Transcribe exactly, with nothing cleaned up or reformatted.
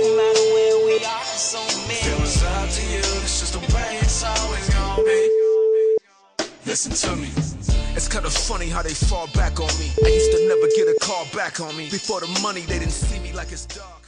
matter where we are, so many. Feelings up to you, it's just the way it's always gonna be. Listen to me. It's kinda funny how they fall back on me. I used to never get a call back on me. Before the money, they didn't see me like it's dark.